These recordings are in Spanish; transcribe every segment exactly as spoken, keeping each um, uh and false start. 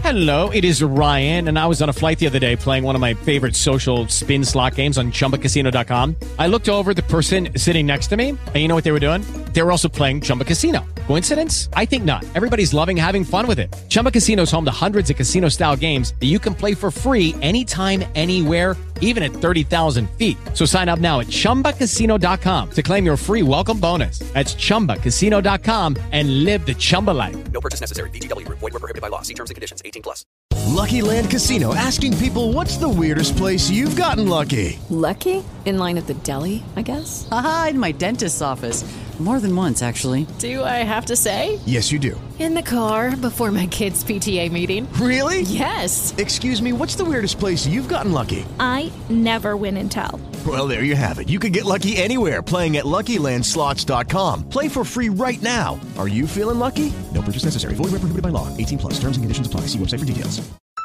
Hello, it is Ryan, and I was on a flight the other day playing one of my favorite social spin slot games on Chumba Casino dot com. I looked over at the person sitting next to me, and you know what they were doing? They were also playing Chumba Casino. Coincidence? I think not. Everybody's loving having fun with it. Chumba Casino is home to hundreds of casino-style games that you can play for free anytime, anywhere, even at thirty thousand feet. So sign up now at Chumba Casino dot com to claim your free welcome bonus. That's Chumba Casino dot com and live the Chumba life. No purchase necessary. V G W. Void where prohibited by law. See terms and conditions. eighteen plus. Lucky Land Casino, asking people, what's the weirdest place you've gotten lucky? Lucky? In line at the deli, I guess? Aha, in my dentist's office. More than once, actually. Do I have to say? Yes, you do. In the car before my kids' P T A meeting. Really? Yes. Excuse me, what's the weirdest place you've gotten lucky? I never win and tell. Well, there you have it. You can get lucky anywhere, playing at Lucky Land Slots dot com. Play for free right now. Are you feeling lucky? No purchase necessary. Void where prohibited by law. eighteen plus. Terms and conditions apply. See website for details.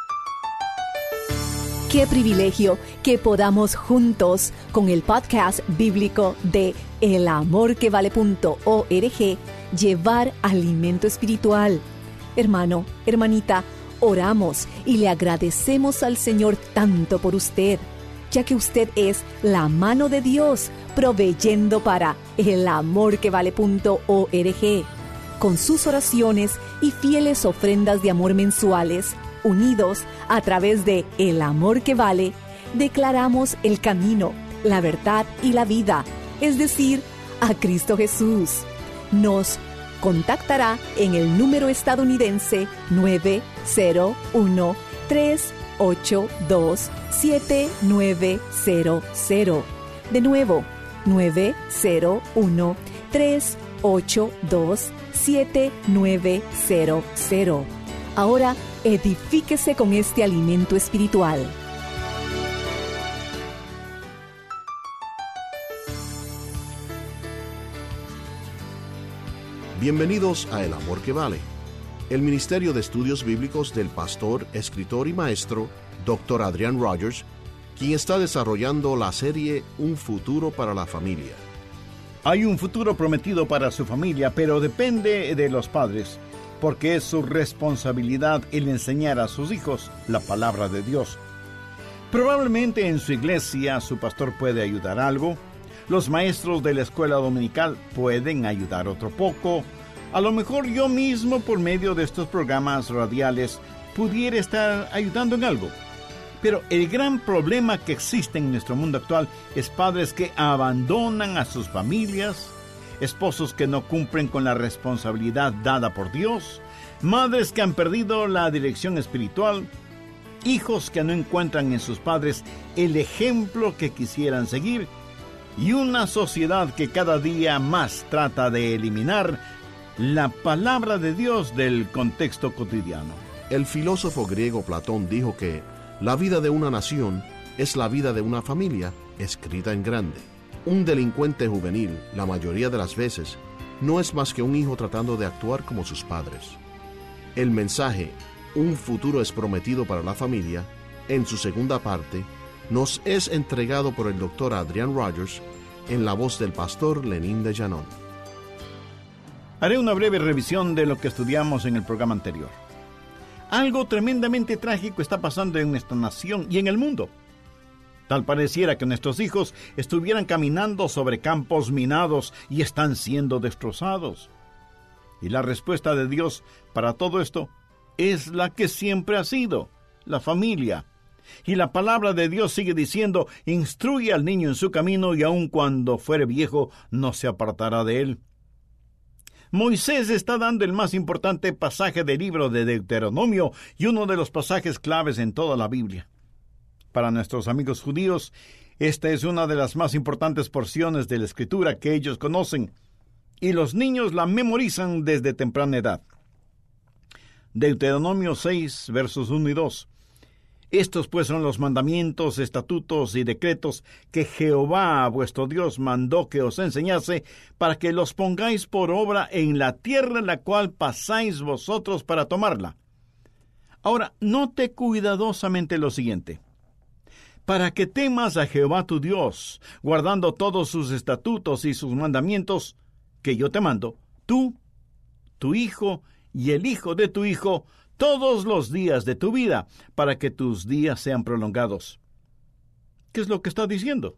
Qué privilegio que podamos juntos con el podcast bíblico de el amor que vale punto org llevar alimento espiritual. Hermano, hermanita, oramos y le agradecemos al Señor tanto por usted, ya que usted es la mano de Dios proveyendo para el amor que vale punto org. Con sus oraciones y fieles ofrendas de amor mensuales, unidos a través de El Amor que Vale, declaramos el camino, la verdad y la vida, es decir, a Cristo Jesús. Nos contactará en el número estadounidense nueve cero uno, tres ocho dos, siete nueve cero cero. De nuevo, nueve cero uno, tres ocho dos, siete nueve cero cero. Ahora, edifíquese con este alimento espiritual. Bienvenidos a El Amor que Vale, el Ministerio de Estudios Bíblicos del pastor, escritor y maestro, doctor Adrian Rogers, quien está desarrollando la serie Un futuro para la familia. Hay un futuro prometido para su familia, pero depende de los padres, porque es su responsabilidad el enseñar a sus hijos la palabra de Dios. Probablemente en su iglesia su pastor puede ayudar algo, los maestros de la escuela dominical pueden ayudar otro poco, a lo mejor yo mismo por medio de estos programas radiales pudiera estar ayudando en algo. Pero el gran problema que existe en nuestro mundo actual es padres que abandonan a sus familias, esposos que no cumplen con la responsabilidad dada por Dios, madres que han perdido la dirección espiritual, hijos que no encuentran en sus padres el ejemplo que quisieran seguir, y una sociedad que cada día más trata de eliminar la palabra de Dios del contexto cotidiano. El filósofo griego Platón dijo que la vida de una nación es la vida de una familia escrita en grande. Un delincuente juvenil, la mayoría de las veces, no es más que un hijo tratando de actuar como sus padres. El mensaje, Un futuro es prometido para la familia, en su segunda parte, nos es entregado por el doctor Adrian Rogers en la voz del pastor Lenín de Llanón. Haré una breve revisión de lo que estudiamos en el programa anterior. Algo tremendamente trágico está pasando en nuestra nación y en el mundo. Tal pareciera que nuestros hijos estuvieran caminando sobre campos minados y están siendo destrozados. Y la respuesta de Dios para todo esto es la que siempre ha sido, la familia. Y la palabra de Dios sigue diciendo, instruye al niño en su camino y aun cuando fuere viejo no se apartará de él. Moisés está dando el más importante pasaje del libro de Deuteronomio y uno de los pasajes claves en toda la Biblia. Para nuestros amigos judíos, esta es una de las más importantes porciones de la Escritura que ellos conocen, y los niños la memorizan desde temprana edad. Deuteronomio seis, versos uno y dos. Estos pues son los mandamientos, estatutos y decretos que Jehová vuestro Dios mandó que os enseñase, para que los pongáis por obra en la tierra en la cual pasáis vosotros para tomarla. Ahora, note cuidadosamente lo siguiente. Para que temas a Jehová tu Dios, guardando todos sus estatutos y sus mandamientos, que yo te mando, tú, tu hijo y el hijo de tu hijo, todos los días de tu vida, para que tus días sean prolongados. ¿Qué es lo que está diciendo?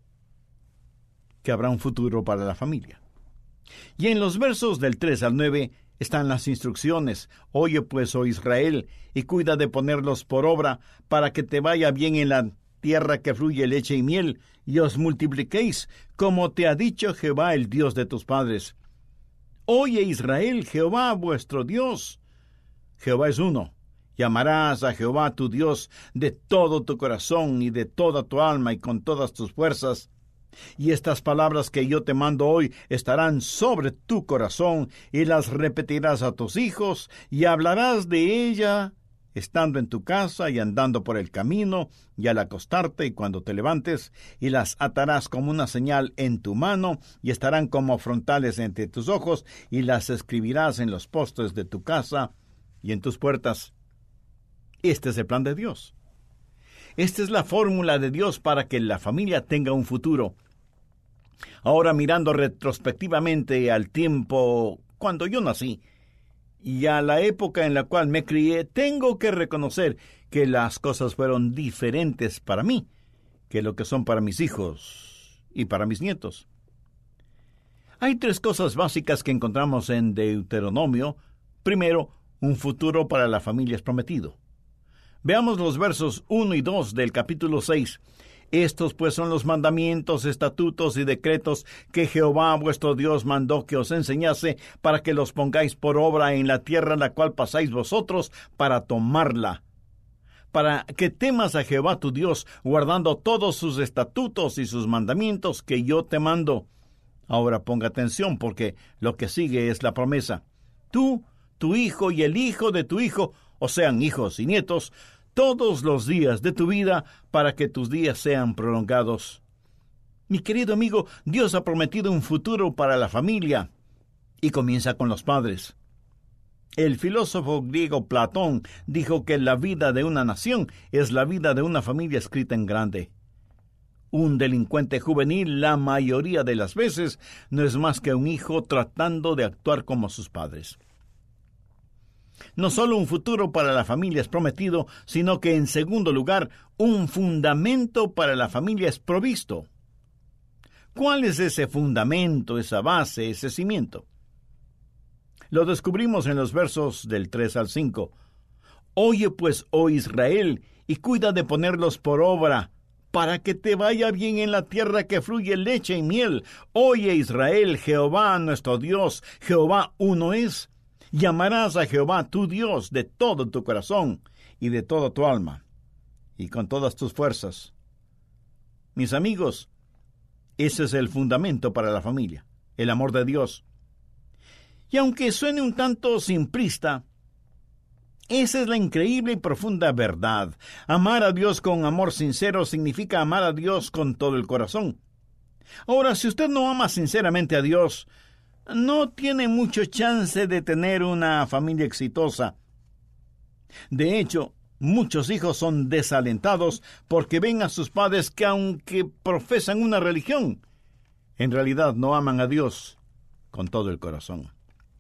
Que habrá un futuro para la familia. Y en los versos del tres al nueve están las instrucciones. Oye pues, oh Israel, y cuida de ponerlos por obra, para que te vaya bien en la tierra que fluye leche y miel, y os multipliquéis, como te ha dicho Jehová, el Dios de tus padres. Oye Israel, Jehová vuestro Dios, Jehová es uno. Y amarás a Jehová tu Dios de todo tu corazón y de toda tu alma y con todas tus fuerzas. Y estas palabras que yo te mando hoy estarán sobre tu corazón, y las repetirás a tus hijos, y hablarás de ella estando en tu casa y andando por el camino, y al acostarte y cuando te levantes, y las atarás como una señal en tu mano, y estarán como frontales entre tus ojos, y las escribirás en los postes de tu casa y en tus puertas. Este es el plan de Dios. Esta es la fórmula de Dios para que la familia tenga un futuro. Ahora, mirando retrospectivamente al tiempo cuando yo nací y a la época en la cual me crié, tengo que reconocer que las cosas fueron diferentes para mí que lo que son para mis hijos y para mis nietos. Hay tres cosas básicas que encontramos en Deuteronomio. Primero, un futuro para la familia es prometido. Veamos los versos uno y dos del capítulo seis. Estos pues son los mandamientos, estatutos y decretos que Jehová vuestro Dios mandó que os enseñase, para que los pongáis por obra en la tierra en la cual pasáis vosotros para tomarla. Para que temas a Jehová tu Dios, guardando todos sus estatutos y sus mandamientos que yo te mando. Ahora ponga atención, porque lo que sigue es la promesa. Tú, tu hijo y el hijo de tu hijo, o sean hijos y nietos, todos los días de tu vida, para que tus días sean prolongados. Mi querido amigo, Dios ha prometido un futuro para la familia, y comienza con los padres. El filósofo griego Platón dijo que la vida de una nación es la vida de una familia escrita en grande. Un delincuente juvenil, la mayoría de las veces, no es más que un hijo tratando de actuar como sus padres. No solo un futuro para la familia es prometido, sino que, en segundo lugar, un fundamento para la familia es provisto. ¿Cuál es ese fundamento, esa base, ese cimiento? Lo descubrimos en los versos del tres al cinco. Oye pues, oh Israel, y cuida de ponerlos por obra, para que te vaya bien en la tierra que fluye leche y miel. Oye Israel, Jehová nuestro Dios, Jehová uno es. Llamarás a Jehová tu Dios de todo tu corazón y de toda tu alma y con todas tus fuerzas. Mis amigos, ese es el fundamento para la familia, el amor de Dios. Y aunque suene un tanto simplista, esa es la increíble y profunda verdad. Amar a Dios con amor sincero significa amar a Dios con todo el corazón. Ahora, si usted no ama sinceramente a Dios, no tiene mucho chance de tener una familia exitosa. De hecho, muchos hijos son desalentados porque ven a sus padres que, aunque profesan una religión, en realidad no aman a Dios con todo el corazón.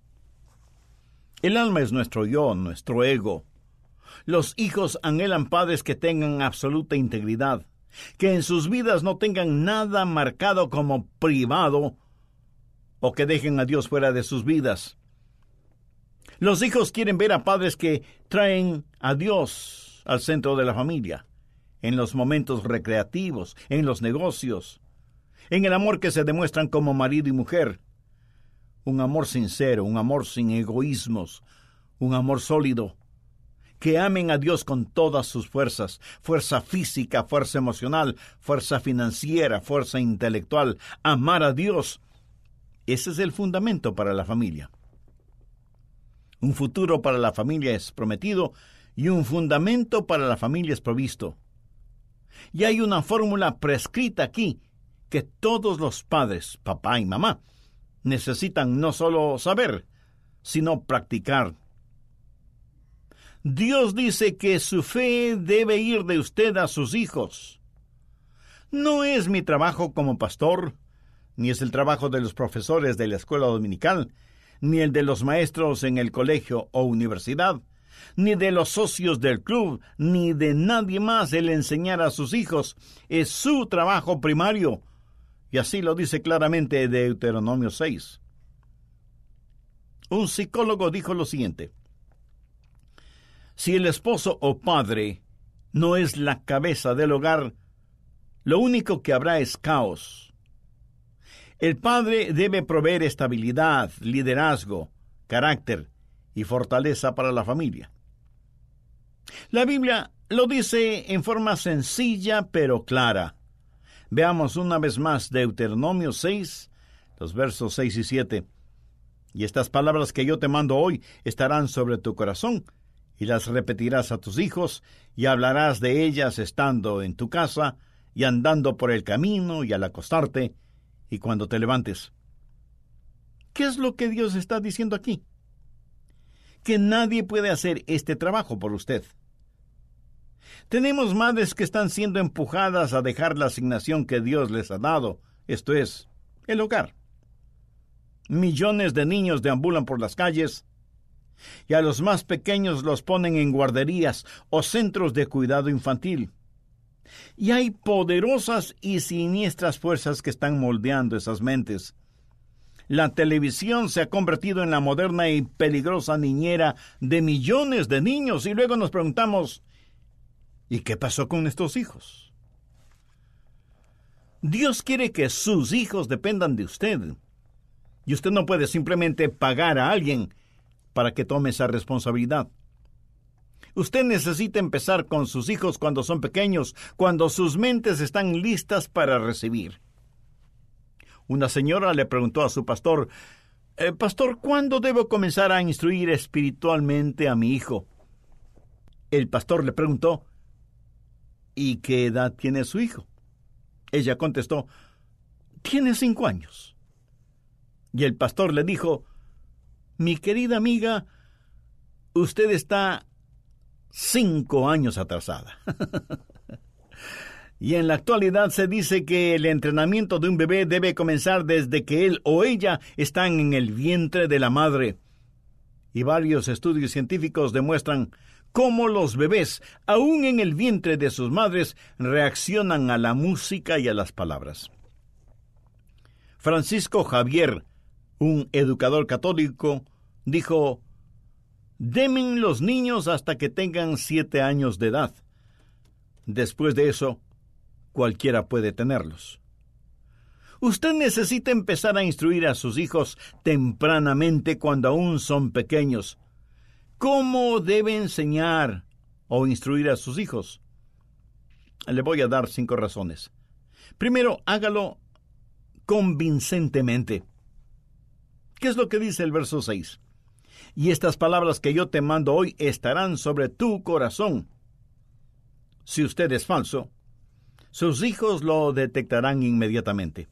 El alma es nuestro yo, nuestro ego. Los hijos anhelan padres que tengan absoluta integridad, que en sus vidas no tengan nada marcado como privado, o que dejen a Dios fuera de sus vidas. Los hijos quieren ver a padres que traen a Dios al centro de la familia, en los momentos recreativos, en los negocios, en el amor que se demuestran como marido y mujer. Un amor sincero, un amor sin egoísmos, un amor sólido. Que amen a Dios con todas sus fuerzas, fuerza física, fuerza emocional, fuerza financiera, fuerza intelectual. Amar a Dios. Ese es el fundamento para la familia. Un futuro para la familia es prometido y un fundamento para la familia es provisto. Y hay una fórmula prescrita aquí que todos los padres, papá y mamá, necesitan no solo saber, sino practicar. Dios dice que su fe debe ir de usted a sus hijos. No es mi trabajo como pastor, ni es el trabajo de los profesores de la escuela dominical, ni el de los maestros en el colegio o universidad, ni de los socios del club, ni de nadie más el enseñar a sus hijos. Es su trabajo primario. Y así lo dice claramente Deuteronomio seis. Un psicólogo dijo lo siguiente: si el esposo o padre no es la cabeza del hogar, lo único que habrá es caos. El padre debe proveer estabilidad, liderazgo, carácter y fortaleza para la familia. La Biblia lo dice en forma sencilla pero clara. Veamos una vez más Deuteronomio seis, los versos seis y siete. Y estas palabras que yo te mando hoy estarán sobre tu corazón, y las repetirás a tus hijos, y hablarás de ellas estando en tu casa, y andando por el camino, y al acostarte, y cuando te levantes. ¿Qué es lo que Dios está diciendo aquí? Que nadie puede hacer este trabajo por usted. Tenemos madres que están siendo empujadas a dejar la asignación que Dios les ha dado, esto es, el hogar. Millones de niños deambulan por las calles, y a los más pequeños los ponen en guarderías o centros de cuidado infantil. Y hay poderosas y siniestras fuerzas que están moldeando esas mentes. La televisión se ha convertido en la moderna y peligrosa niñera de millones de niños, y luego nos preguntamos, ¿y qué pasó con estos hijos? Dios quiere que sus hijos dependan de usted, y usted no puede simplemente pagar a alguien para que tome esa responsabilidad. Usted necesita empezar con sus hijos cuando son pequeños, cuando sus mentes están listas para recibir. Una señora le preguntó a su pastor, eh, Pastor, ¿cuándo debo comenzar a instruir espiritualmente a mi hijo? El pastor le preguntó, ¿y qué edad tiene su hijo? Ella contestó, tiene cinco años. Y el pastor le dijo, mi querida amiga, usted está cinco años atrasada. Y en la actualidad se dice que el entrenamiento de un bebé debe comenzar desde que él o ella están en el vientre de la madre. Y varios estudios científicos demuestran cómo los bebés, aún en el vientre de sus madres, reaccionan a la música y a las palabras. Francisco Javier, un educador católico, dijo, demen los niños hasta que tengan siete años de edad. Después de eso, cualquiera puede tenerlos. Usted necesita empezar a instruir a sus hijos tempranamente cuando aún son pequeños. ¿Cómo debe enseñar o instruir a sus hijos? Le voy a dar cinco razones. Primero, hágalo convincentemente. ¿Qué es lo que dice el verso seis? Y estas palabras que yo te mando hoy estarán sobre tu corazón. Si usted es falso, sus hijos lo detectarán inmediatamente.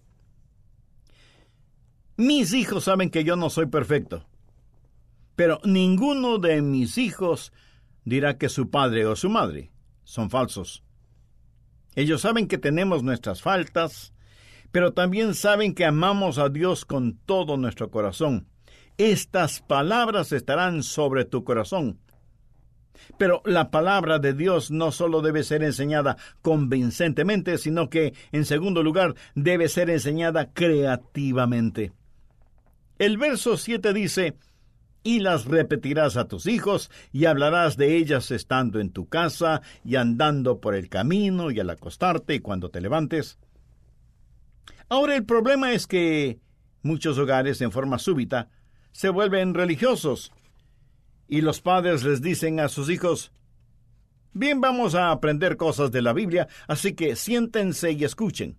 Mis hijos saben que yo no soy perfecto, pero ninguno de mis hijos dirá que su padre o su madre son falsos. Ellos saben que tenemos nuestras faltas, pero también saben que amamos a Dios con todo nuestro corazón. Estas palabras estarán sobre tu corazón. Pero la palabra de Dios no solo debe ser enseñada convincentemente, sino que, en segundo lugar, debe ser enseñada creativamente. El verso siete dice, y las repetirás a tus hijos, y hablarás de ellas estando en tu casa, y andando por el camino, y al acostarte, y cuando te levantes. Ahora el problema es que muchos hogares, en forma súbita, se vuelven religiosos, y los padres les dicen a sus hijos, bien, vamos a aprender cosas de la Biblia, así que siéntense y escuchen.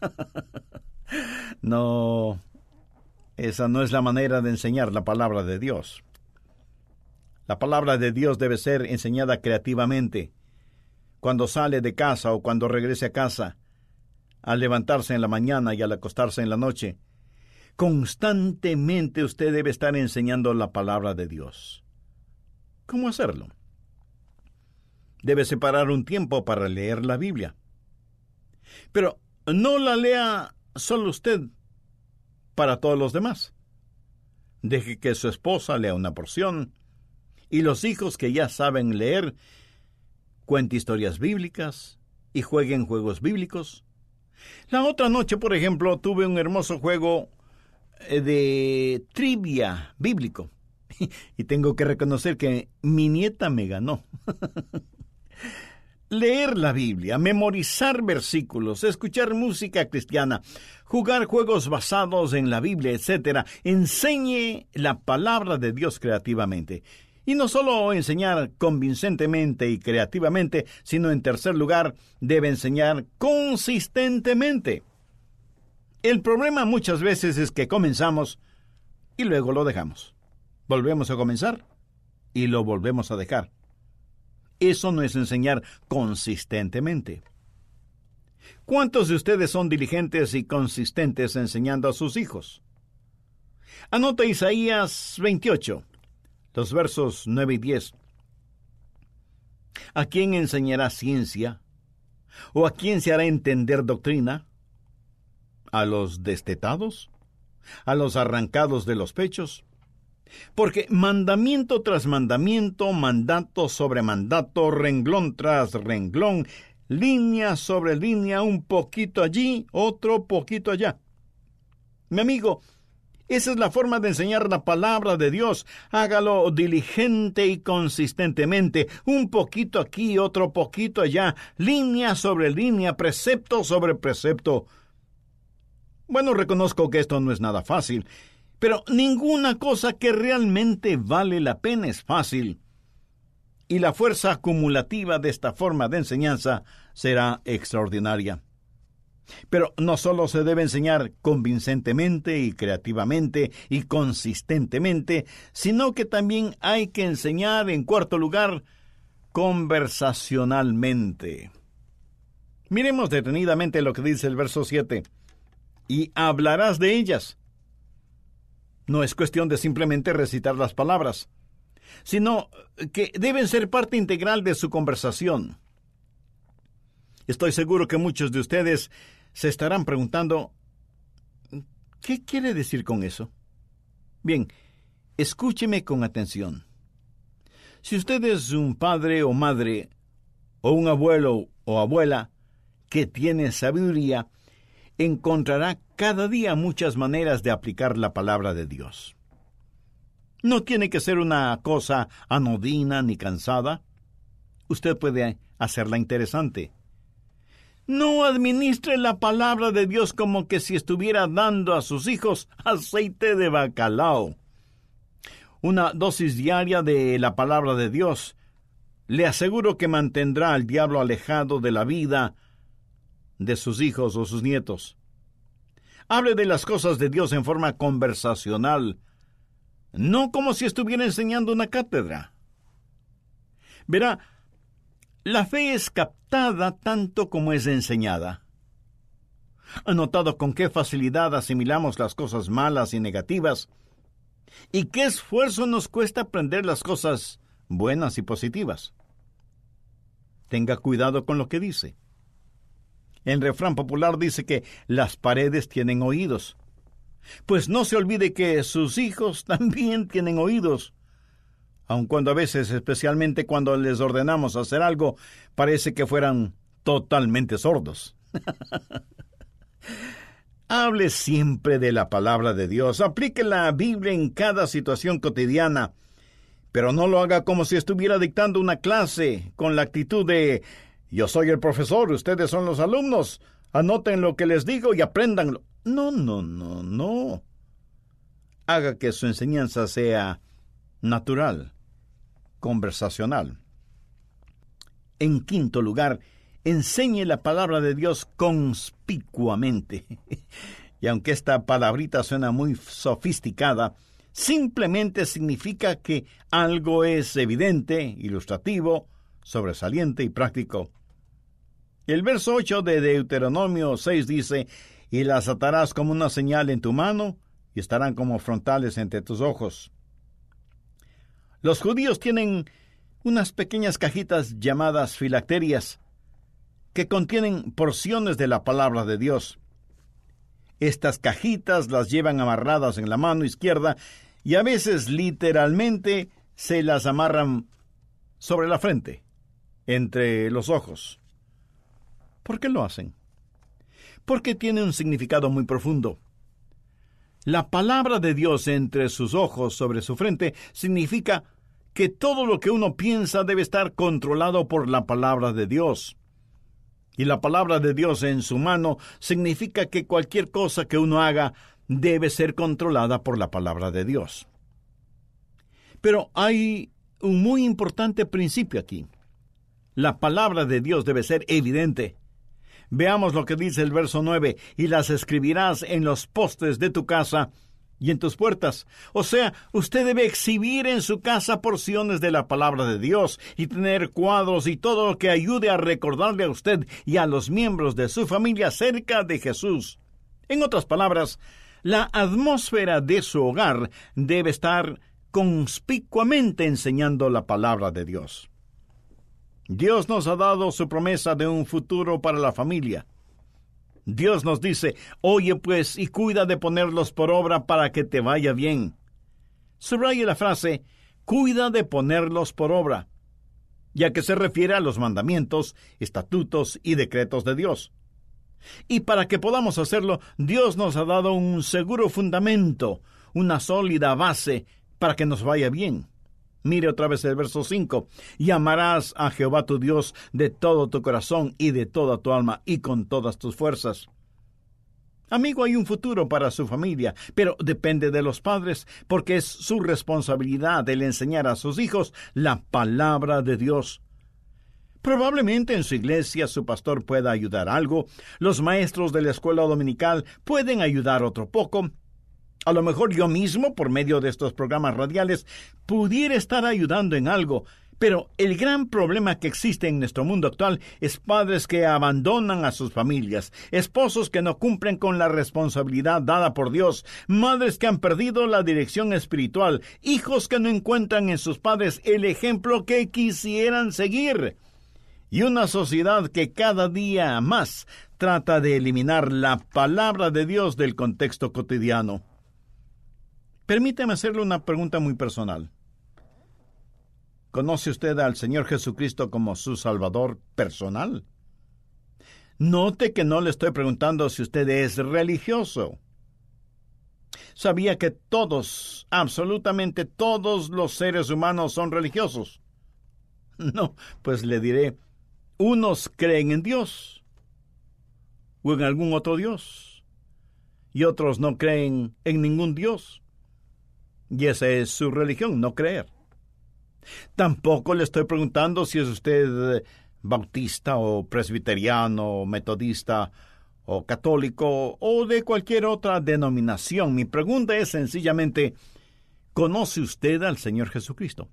No, esa no es la manera de enseñar la palabra de Dios. La palabra de Dios debe ser enseñada creativamente, cuando sale de casa o cuando regrese a casa, al levantarse en la mañana y al acostarse en la noche. Constantemente usted debe estar enseñando la palabra de Dios. ¿Cómo hacerlo? Debe separar un tiempo para leer la Biblia. Pero no la lea solo usted, para todos los demás. Deje que su esposa lea una porción, Y los hijos que ya saben leer, cuenten historias bíblicas y jueguen juegos bíblicos. La otra noche, por ejemplo, tuve un hermoso juego de trivia bíblico. Y tengo que reconocer que mi nieta me ganó. Leer la Biblia, memorizar versículos, escuchar música cristiana, jugar juegos basados en la Biblia, etcétera, enseñe la palabra de Dios creativamente. Y no solo enseñar convincentemente y creativamente, sino en tercer lugar, debe enseñar consistentemente. El problema muchas veces es que comenzamos y luego lo dejamos. Volvemos a comenzar y lo volvemos a dejar. Eso no es enseñar consistentemente. ¿Cuántos de ustedes son diligentes y consistentes enseñando a sus hijos? Anota Isaías veintiocho, los versos nueve y diez. ¿A quién enseñará ciencia? ¿O a quién se hará entender doctrina? ¿A los destetados? ¿A los arrancados de los pechos? Porque mandamiento tras mandamiento, mandato sobre mandato, renglón tras renglón, línea sobre línea, un poquito allí, otro poquito allá. Mi amigo, esa es la forma de enseñar la palabra de Dios. Hágalo diligente y consistentemente, un poquito aquí, otro poquito allá, línea sobre línea, precepto sobre precepto. Bueno, reconozco que esto no es nada fácil, pero ninguna cosa que realmente vale la pena es fácil. Y la fuerza acumulativa de esta forma de enseñanza será extraordinaria. Pero no solo se debe enseñar convincentemente y creativamente y consistentemente, sino que también hay que enseñar, en cuarto lugar, conversacionalmente. Miremos detenidamente lo que dice el verso siete. Y hablarás de ellas. No es cuestión de simplemente recitar las palabras, sino que deben ser parte integral de su conversación. Estoy seguro que muchos de ustedes se estarán preguntando, ¿qué quiere decir con eso? Bien, escúcheme con atención. Si usted es un padre o madre, o un abuelo o abuela que tiene sabiduría, encontrará cada día muchas maneras de aplicar la palabra de Dios. No tiene que ser una cosa anodina ni cansada. Usted puede hacerla interesante. No administre la palabra de Dios como que si estuviera dando a sus hijos aceite de bacalao. Una dosis diaria de la palabra de Dios le aseguro que mantendrá al diablo alejado de la vida de sus hijos o sus nietos. Hable de las cosas de Dios en forma conversacional, no como si estuviera enseñando una cátedra. Verá, la fe es captada tanto como es enseñada. ¿Ha notado con qué facilidad asimilamos las cosas malas y negativas? ¿Y qué esfuerzo nos cuesta aprender las cosas buenas y positivas? Tenga cuidado con lo que dice. El refrán popular dice que las paredes tienen oídos. Pues no se olvide que sus hijos también tienen oídos, aun cuando a veces, especialmente cuando les ordenamos hacer algo, parece que fueran totalmente sordos. Hable siempre de la palabra de Dios, aplique la Biblia en cada situación cotidiana, pero no lo haga como si estuviera dictando una clase, con la actitud de yo soy el profesor, ustedes son los alumnos, anoten lo que les digo y apréndanlo. No, no, no, no. Haga que su enseñanza sea natural, conversacional. En quinto lugar, enseñe la palabra de Dios conspicuamente. Y aunque esta palabrita suena muy sofisticada, simplemente significa que algo es evidente, ilustrativo, sobresaliente y práctico. El verso ocho de Deuteronomio seis dice, y las atarás como una señal en tu mano, y estarán como frontales entre tus ojos. Los judíos tienen unas pequeñas cajitas llamadas filacterias, que contienen porciones de la palabra de Dios. Estas cajitas las llevan amarradas en la mano izquierda, y a veces literalmente se las amarran sobre la frente, entre los ojos. ¿Por qué lo hacen? Porque tiene un significado muy profundo. La palabra de Dios entre sus ojos, sobre su frente, significa que todo lo que uno piensa debe estar controlado por la palabra de Dios. Y la palabra de Dios en su mano significa que cualquier cosa que uno haga debe ser controlada por la palabra de Dios. Pero hay un muy importante principio aquí. La palabra de Dios debe ser evidente. Veamos lo que dice el verso nueve, y las escribirás en los postes de tu casa y en tus puertas. O sea, usted debe exhibir en su casa porciones de la palabra de Dios y tener cuadros y todo lo que ayude a recordarle a usted y a los miembros de su familia acerca de Jesús. En otras palabras, la atmósfera de su hogar debe estar conspicuamente enseñando la palabra de Dios. Dios nos ha dado su promesa de un futuro para la familia. Dios nos dice, oye pues y cuida de ponerlos por obra para que te vaya bien. Subraye la frase, cuida de ponerlos por obra, ya que se refiere a los mandamientos, estatutos y decretos de Dios. Y para que podamos hacerlo, Dios nos ha dado un seguro fundamento, una sólida base para que nos vaya bien. Mire otra vez el verso cinco. Y amarás a Jehová tu Dios de todo tu corazón y de toda tu alma y con todas tus fuerzas. Amigo, hay un futuro para su familia, pero depende de los padres, porque es su responsabilidad el enseñar a sus hijos la palabra de Dios. Probablemente en su iglesia su pastor pueda ayudar algo, los maestros de la escuela dominical pueden ayudar otro poco. A lo mejor yo mismo, por medio de estos programas radiales, pudiera estar ayudando en algo, pero el gran problema que existe en nuestro mundo actual es padres que abandonan a sus familias, esposos que no cumplen con la responsabilidad dada por Dios, madres que han perdido la dirección espiritual, hijos que no encuentran en sus padres el ejemplo que quisieran seguir, y una sociedad que cada día más trata de eliminar la palabra de Dios del contexto cotidiano. Permítame hacerle una pregunta muy personal. ¿Conoce usted al Señor Jesucristo como su Salvador personal? Note que no le estoy preguntando si usted es religioso. ¿Sabía que todos, absolutamente todos los seres humanos son religiosos? No, pues le diré, unos creen en Dios o en algún otro Dios, y otros no creen en ningún Dios. Y esa es su religión, no creer. Tampoco le estoy preguntando si es usted bautista o presbiteriano o metodista o católico o de cualquier otra denominación. Mi pregunta es sencillamente, ¿conoce usted al Señor Jesucristo?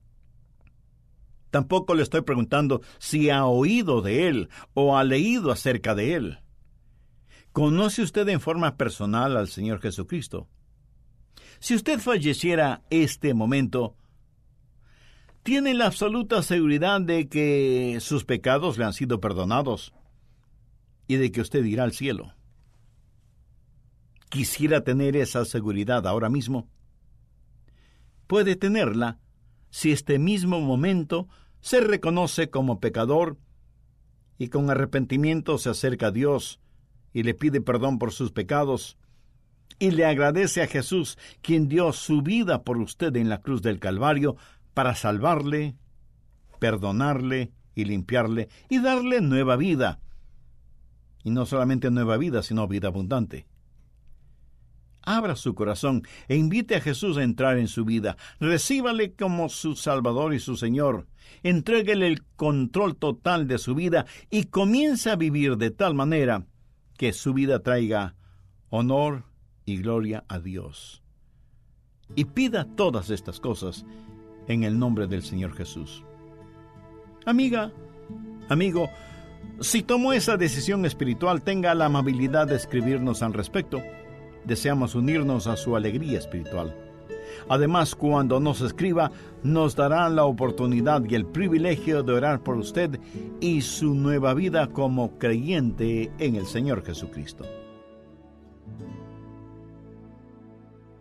Tampoco le estoy preguntando si ha oído de Él o ha leído acerca de Él. ¿Conoce usted en forma personal al Señor Jesucristo? Si usted falleciera este momento, ¿tiene la absoluta seguridad de que sus pecados le han sido perdonados y de que usted irá al cielo? ¿Quisiera tener esa seguridad ahora mismo? Puede tenerla si este mismo momento se reconoce como pecador y con arrepentimiento se acerca a Dios y le pide perdón por sus pecados y le agradece a Jesús, quien dio su vida por usted en la cruz del Calvario para salvarle, perdonarle y limpiarle y darle nueva vida. Y no solamente nueva vida, sino vida abundante. Abra su corazón e invite a Jesús a entrar en su vida. Recíbale como su Salvador y su Señor. Entréguele el control total de su vida y comience a vivir de tal manera que su vida traiga honor y gloria a Dios. Y pida todas estas cosas en el nombre del Señor Jesús. Amiga, amigo, si tomó esa decisión espiritual, tenga la amabilidad de escribirnos al respecto. Deseamos unirnos a su alegría espiritual. Además, cuando nos escriba, nos dará la oportunidad y el privilegio de orar por usted y su nueva vida como creyente en el Señor Jesucristo.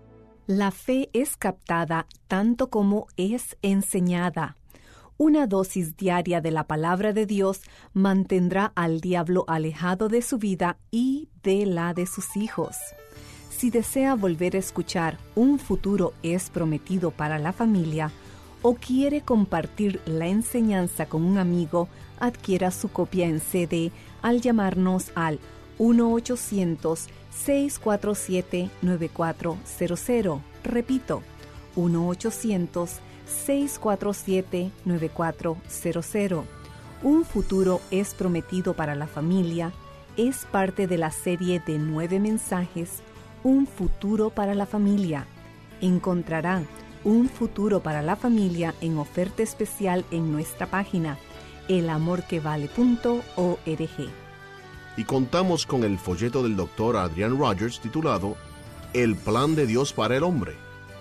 La fe es captada tanto como es enseñada. Una dosis diaria de la palabra de Dios mantendrá al diablo alejado de su vida y de la de sus hijos. Si desea volver a escuchar Un futuro es prometido para la familia o quiere compartir la enseñanza con un amigo, adquiera su copia en C D al llamarnos al uno ochocientos, seis cuatro siete, nueve cuatro cero cero. Repito, uno ochocientos, seis cuatro siete, nueve cuatro cero cero. Un futuro es prometido para la familia es parte de la serie de nueve mensajes Un futuro para la familia. Encontrarán Un futuro para la familia en oferta especial en nuestra página el amor que vale punto org. Y contamos con el folleto del doctor Adrian Rogers titulado El plan de Dios para el hombre.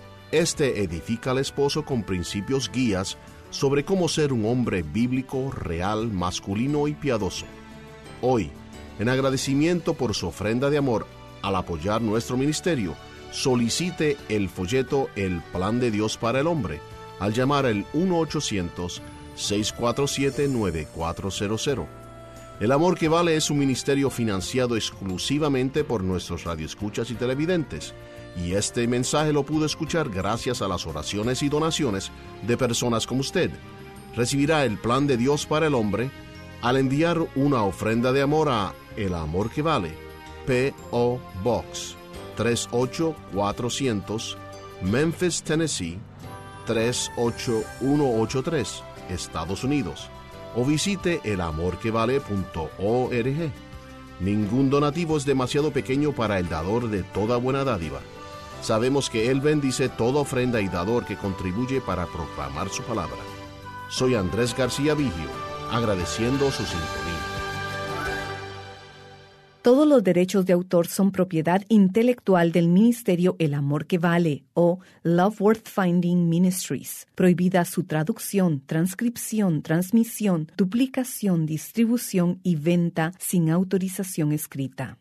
Este edifica al esposo con principios guías sobre cómo ser un hombre bíblico, real, masculino y piadoso. Hoy, en agradecimiento por su ofrenda de amor al apoyar nuestro ministerio, solicite el folleto El plan de Dios para el hombre al llamar al uno ochocientos, seis cuatro siete, nueve cuatro cero cero. El Amor que Vale es un ministerio financiado exclusivamente por nuestros radioescuchas y televidentes, y este mensaje lo pudo escuchar gracias a las oraciones y donaciones de personas como usted. Recibirá el plan de Dios para el hombre al enviar una ofrenda de amor a El Amor que Vale, P O Box tres ocho cuatrocientos, Memphis, Tennessee tres ocho uno ocho tres, Estados Unidos, o visite el amor que vale punto org. Ningún donativo es demasiado pequeño para el dador de toda buena dádiva. Sabemos que Él bendice toda ofrenda y dador que contribuye para proclamar su palabra. Soy Andrés García Vigio, agradeciendo su sintonía. Todos los derechos de autor son propiedad intelectual del Ministerio El Amor que Vale o Love Worth Finding Ministries. Prohibida su traducción, transcripción, transmisión, duplicación, distribución y venta sin autorización escrita.